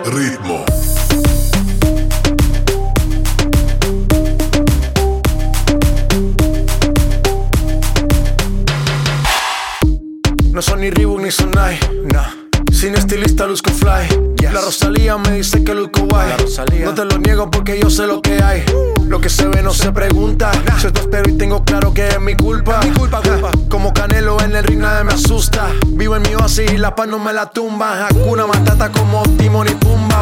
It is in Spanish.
Ritmo. No son ni Reebok ni Sonai, nah. Sin estilista luzco fly, yes. La Rosalía me dice que luzco guay. No te lo niego porque yo sé lo que hay. Lo que se ve no se pregunta, nah. Si esto espero y tengo claro que es mi culpa, culpa. Como Canelo en el ring nadie me asusta. Vivo en mi oasis y la paz no me la tumba. Hakuna Matata como Timón y Pumba.